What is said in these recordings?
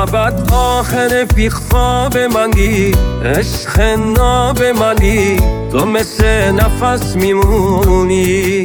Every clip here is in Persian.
ابد آخر بی خواب منی، عشق ناب منی، تو مثل نفس میمونی.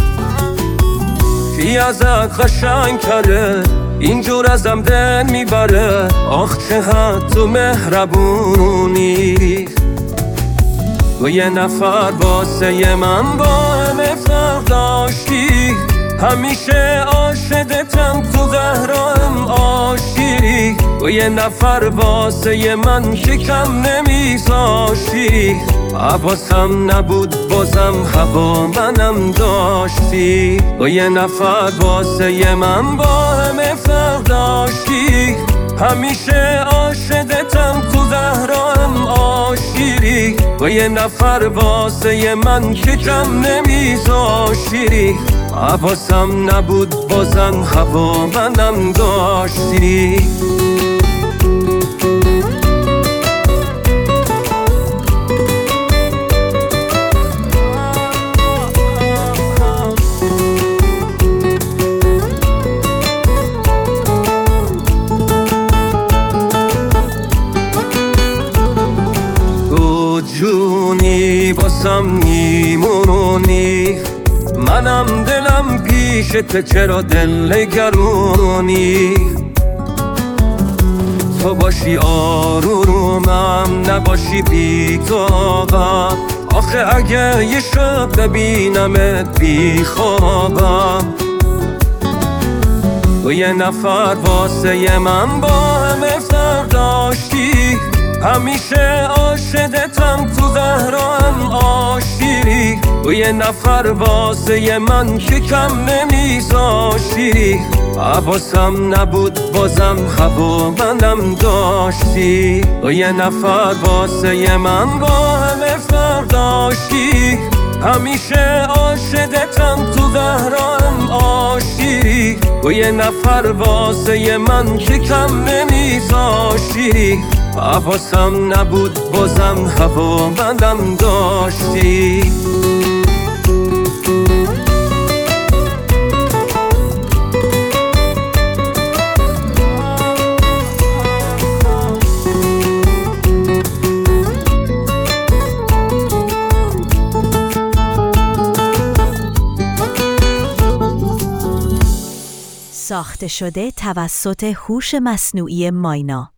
کی ازت قشنگ تره اینجور ازم دل میبره، آخ چقدر تو مهربونی. تو یه نفر واسه من با همه فرق داشتی، همیشه عاشقتم تو زهرایم آشتی. تو یه نفر واسه من که کم نمیذاشتی، حواسم نبود بازم هوا منم داشتی. تو یه نفر واسه من با همه فرق داشتی، همیشه عاشقتم تو زهرایم آشتی. تو یه نفر واسه من که کم نمیذاشتی، حواسم نبود بازم هوا منم داشتی. تو جونی باسم میمونی، منم دلم پیشت چرا دل نگرونی. تو باشی آرومم نباشی بی طاقم، آخه اگه یه شب ببینمت بی خوابم. تو یه نفر واسه من با همه فرق داشتی، همیشه عاشقتم تو زهرایم آشتی. تو یه نفر واسه من که کم نمیذاشتی، حواسم نبود بازم هوا منم داشتی. تو یه نفر واسه من با همه فرق داشتی، همیشه عاشقتم تو زهرایم آشتی. تو یه نفر واسه من که کم نمیذاشتی، حواسم نبود بازم هوا منم داشتی. ساخته شده توسط هوش مصنوعی ماینا.